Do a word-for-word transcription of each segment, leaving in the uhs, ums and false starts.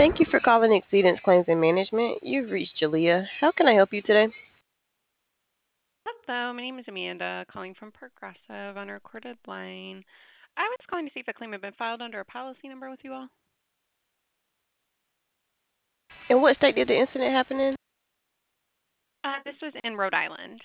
Thank you for calling Exceedance Claims and Management. You've reached Jalea. How can I help you today? Hello, my name is Amanda, calling from Progressive on a recorded line. I was calling to see if a claim had been filed under a policy number with you all. In what state did the incident happen in? Uh, this was in Rhode Island.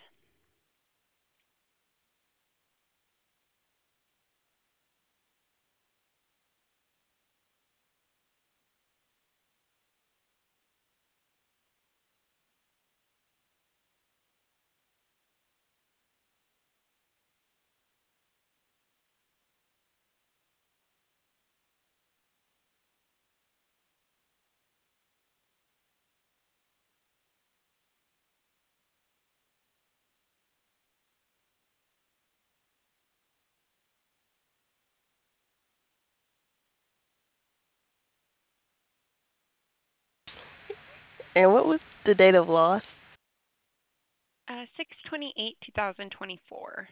And what was the date of loss? Uh, six twenty-eight, two thousand twenty-four.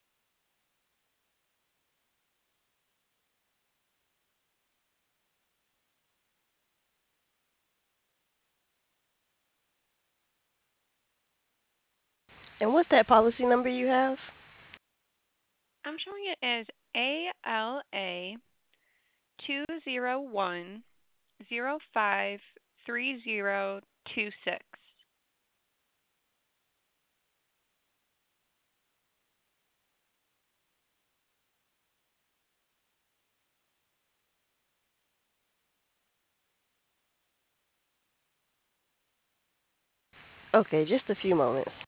And what's that policy number you have? I'm showing it as A L A two zero one zero five three zero two six. Okay, just a few moments.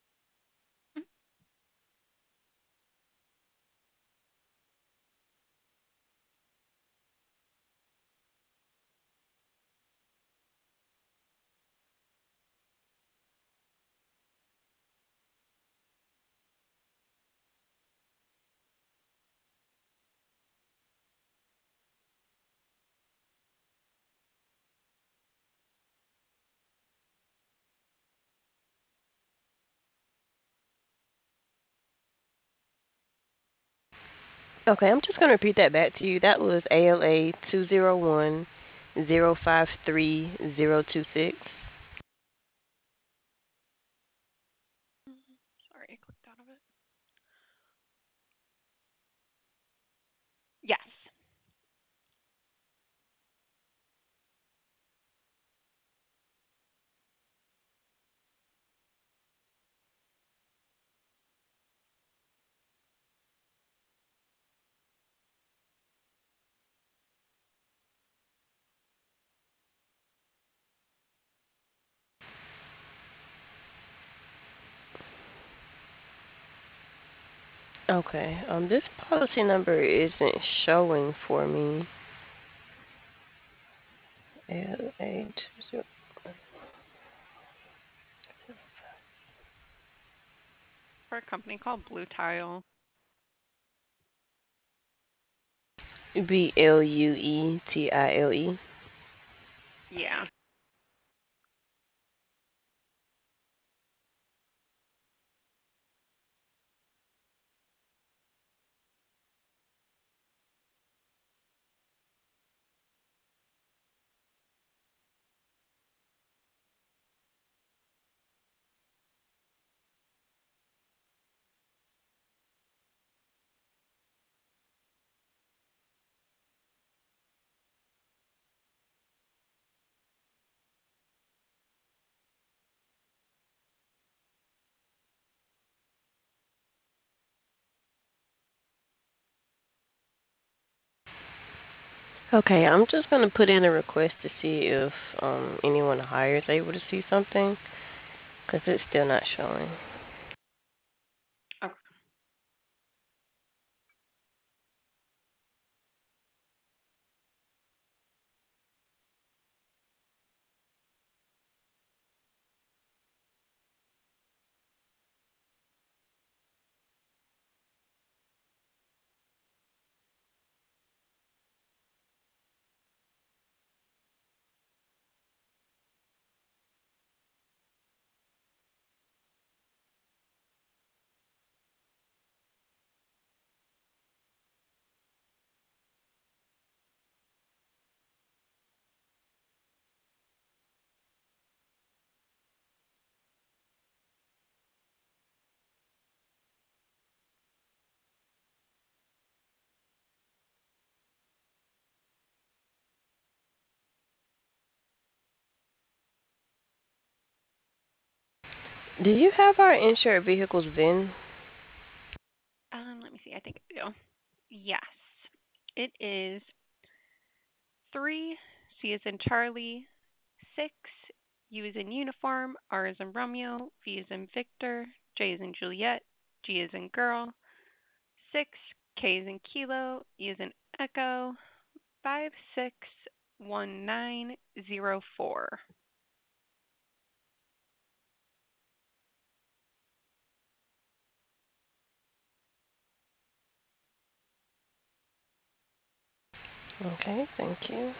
Okay, I'm just going to repeat that back to you. That was A L A two zero one zero five three zero two six. Sorry, I clicked out of it. Yes. Okay, um, this policy number isn't showing for me. A L A two zero For a company called Blue Tile. B L U E T I L E. Yeah. Okay, I'm just gonna put in a request to see if um, anyone hired is able to see something, because it's still not showing. Okay. Do you have our insured vehicles V I N? Um, let me see. I think I do. Yes. It is three, C is in Charlie, six, U is in uniform, R is in Romeo, V is in Victor, J is in Juliet, G is in girl, six, K is in kilo, E is in echo, five six one nine zero four. Okay, thank you.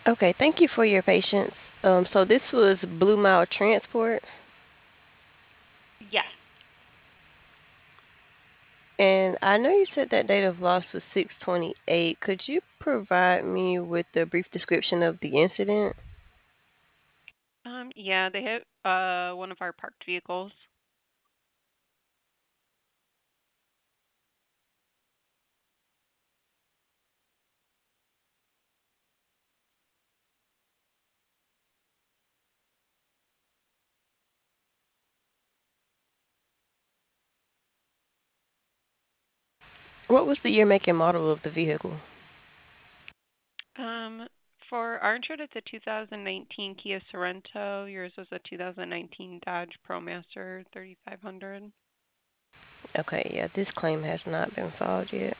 Okay, thank you for your patience. Um, so this was Blue Mile Transport, Yes. and I know you said that date of loss was six twenty-eight. Could you provide me with a brief description of the incident? Um, yeah, they hit uh one of our parked vehicles. What was the year, make, and model of the vehicle? Um, for our insured, it's a two thousand nineteen Kia Sorento. Yours was a two thousand nineteen Dodge ProMaster thirty-five hundred. Okay, yeah, this claim has not been filed yet.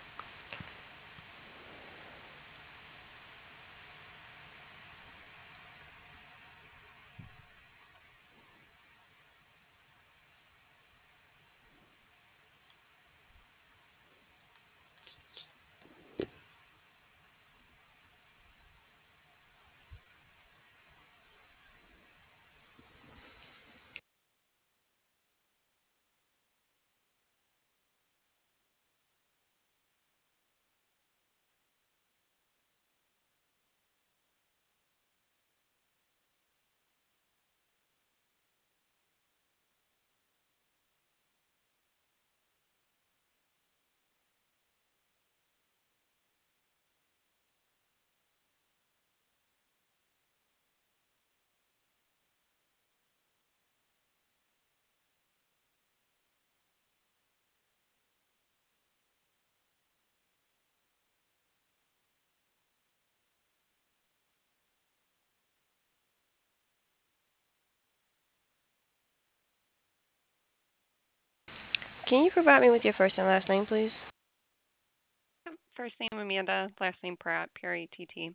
Can you provide me with your first and last name, please? Yep. First name Amanda, last name Pratt, P R A T T.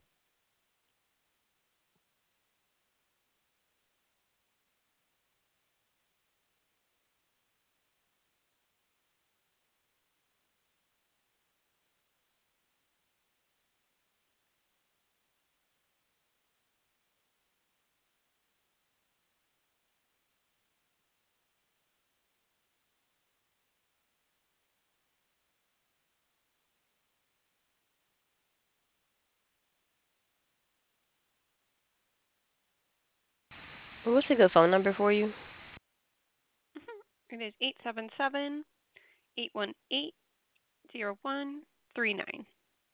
What's a good phone number for you? It is eight seven seven, eight one eight, zero one three nine.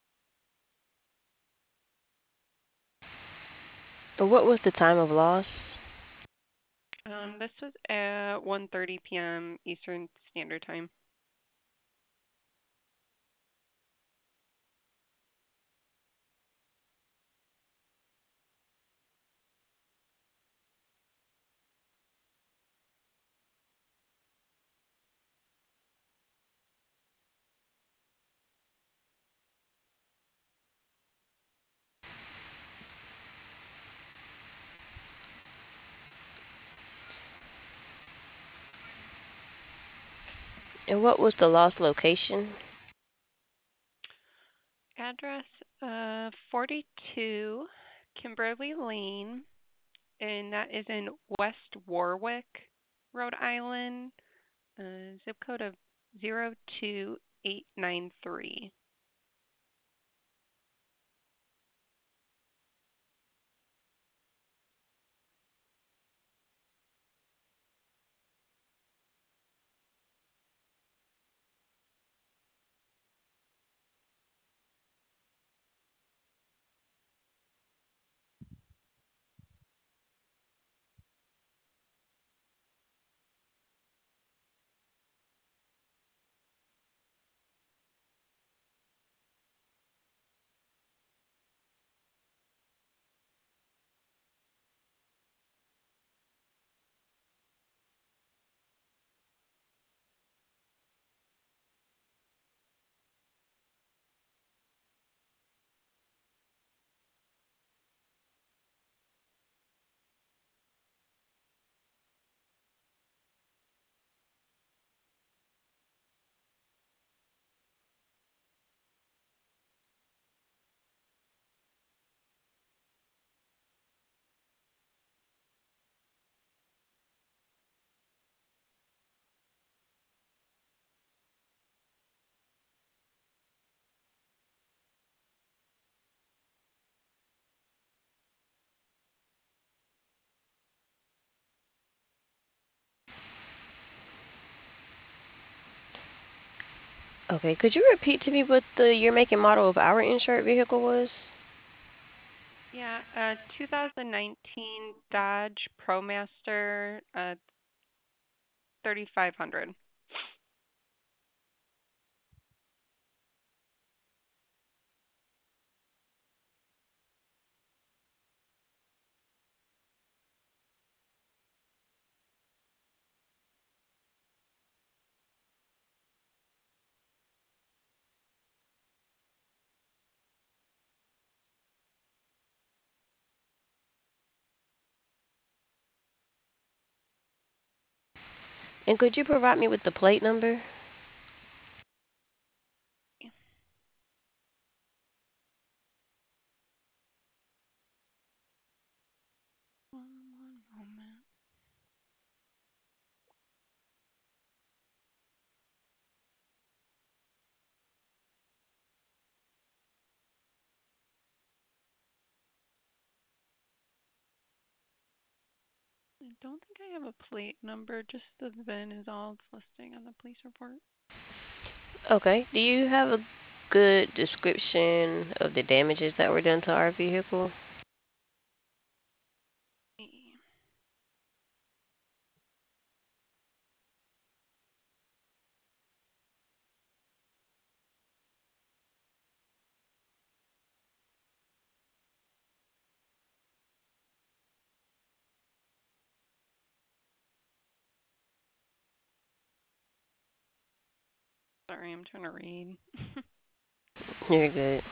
What was the time of loss? Um, this was at one thirty p.m. Eastern Standard Time. And what was the loss location? Address uh forty-two Kimberly Lane, and that is in West Warwick, Rhode Island. Uh, zip code of zero two eight nine three. Okay, could you repeat to me what the year, make, and model of our insured vehicle was? Yeah, uh, two thousand nineteen Dodge ProMaster, uh, thirty-five hundred. And could you provide me with the plate number? One, one moment. I don't think I have a plate number, just the V I N is all it's listing on the police report. Okay. Do you have a good description of the damages that were done to our vehicle? Sorry, I'm trying to read. You're good.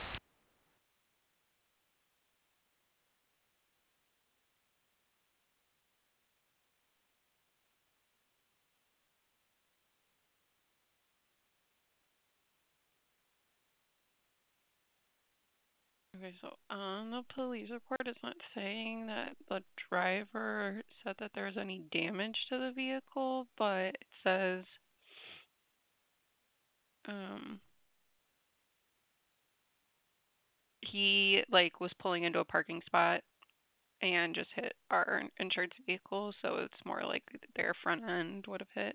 Okay, so on the police report, it's not saying that the driver said that there was any damage to the vehicle, but it says um he like was pulling into a parking spot and just hit our insured vehicle, so it's more like their front end would have hit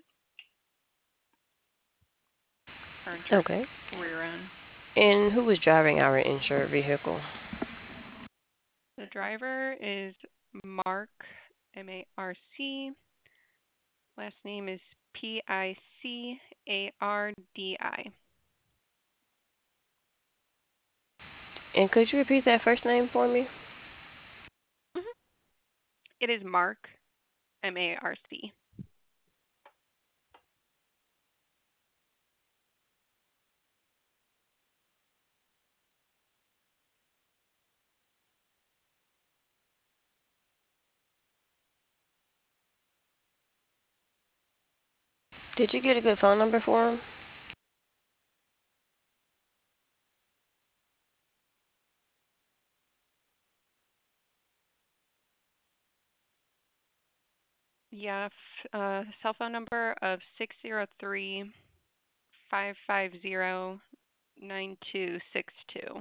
our insured Okay. rear end. And who was driving our insured vehicle? The driver is Mark, M A R C. Last name is P I C A R D I. And could you repeat that first name for me? Mhm. It is Mark, M A R C. Did you get a good phone number for him? Yeah, f- uh, cell phone number of six zero three, five five zero, nine two six two.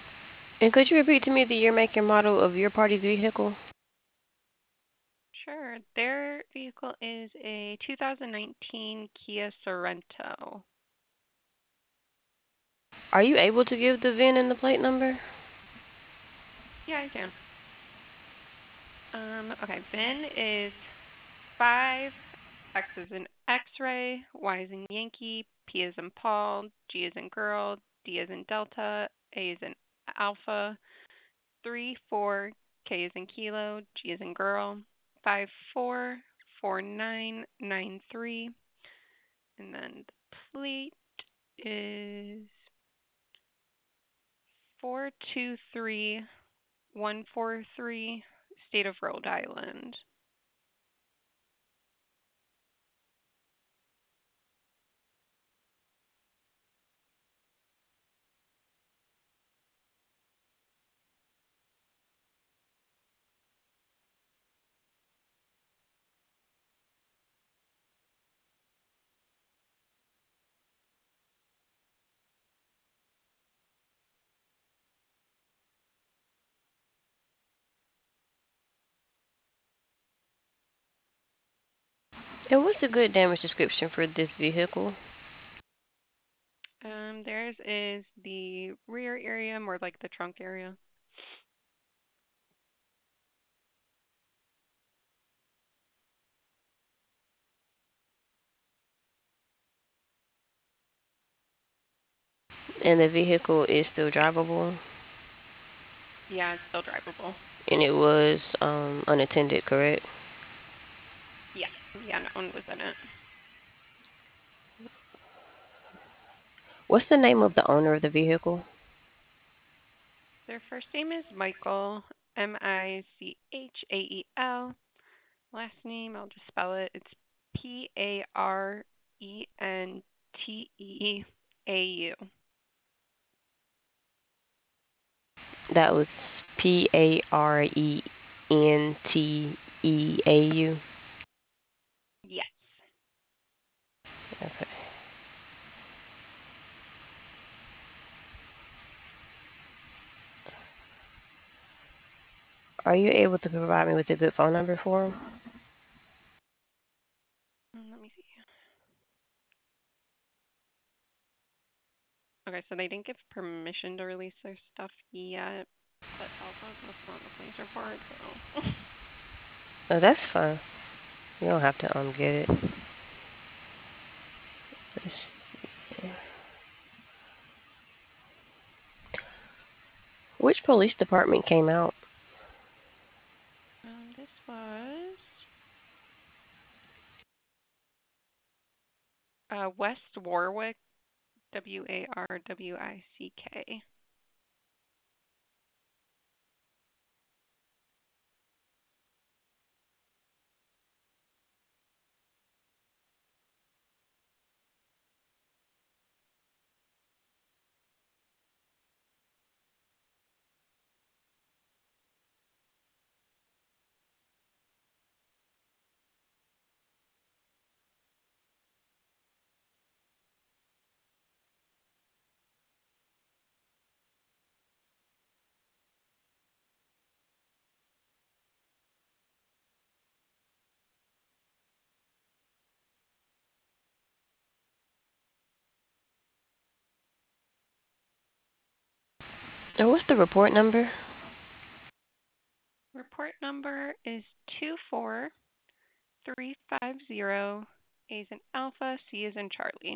And could you repeat to me the year, make, and model of your party's vehicle? number. Their vehicle is a two thousand nineteen Kia Sorento. Are you able to give the V I N and the plate number? Yeah, I can. Um, okay, V I N is five, X is in X-ray, Y is in Yankee, P is in Paul, G is in girl, D is in Delta, A is in Alpha, three four, K is in kilo, G is in girl, five four four nine nine three, and then the plate is four two three one four three, state of Rhode Island. And what's a good damage description for this vehicle? Um, theirs is the rear area, more like the trunk area. And the vehicle is still drivable? Yeah, it's still drivable. And it was um, unattended, correct? Yeah, yeah, no one was in it. What's the name of the owner of the vehicle? Their first name is Michael, M I C H A E L. Last name, I'll just spell it. It's P A R E N T E A U. That was P A R E N T E A U. Yes. Okay. Are you able to provide me with a good phone number for him? Um, let me see. Okay, so they didn't give permission to release their stuff yet, but also it's listed on the police report, so. Oh, that's fine. You don't have to um get it. Let's see. Which police department came out? Um, this was uh, West Warwick, W A R W I C K. And what's the report number? Report number is two four three five zero. A is in Alpha, C is in Charlie.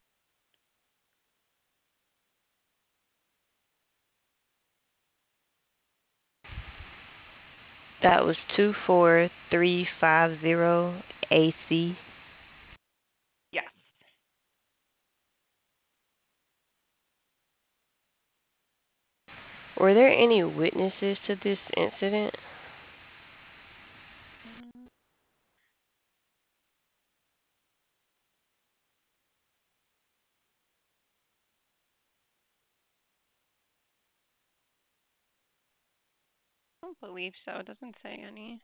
That was two four three five zero A C. Yes. Were there any witnesses to this incident? Um, I don't believe so. It doesn't say any.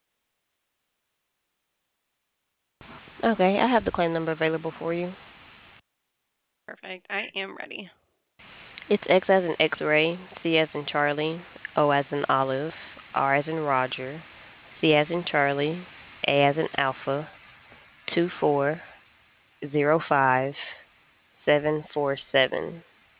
Okay, I have the claim number available for you. Perfect. I am ready. It's X as in X-ray, C as in Charlie, O as in Olive, R as in Roger, C as in Charlie, A as in Alpha, two four zero five seven four seven.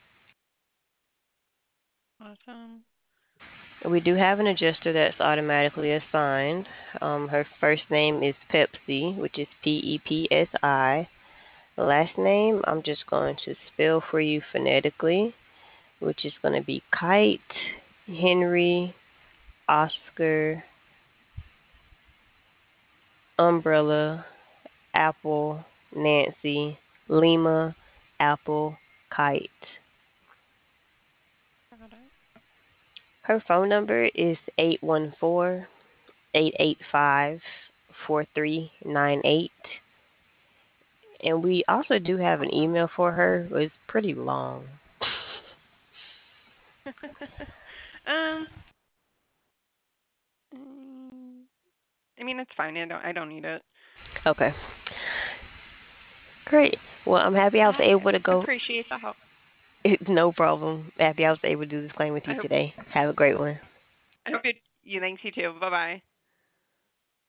Awesome. We do have an adjuster that's automatically assigned. Um, her first name is Pepsi, which is P E P S I. Last name, I'm just going to spell for you phonetically, which is going to be Kite, Henry, Oscar, Umbrella, Apple, Nancy, Lima, Apple, Kite. Got it. Her phone number is eight one four, eight eight five, four three nine eight. And we also do have an Awesome. email for her, but it's pretty long. um, mm, I mean, it's fine. I don't. I don't need it. Okay, great. Well, I'm happy I was I able to go. appreciate the help. No problem. Happy I was able to do this claim with I you hope. today. Have a great one. I hope it. You thanks you too. Bye bye.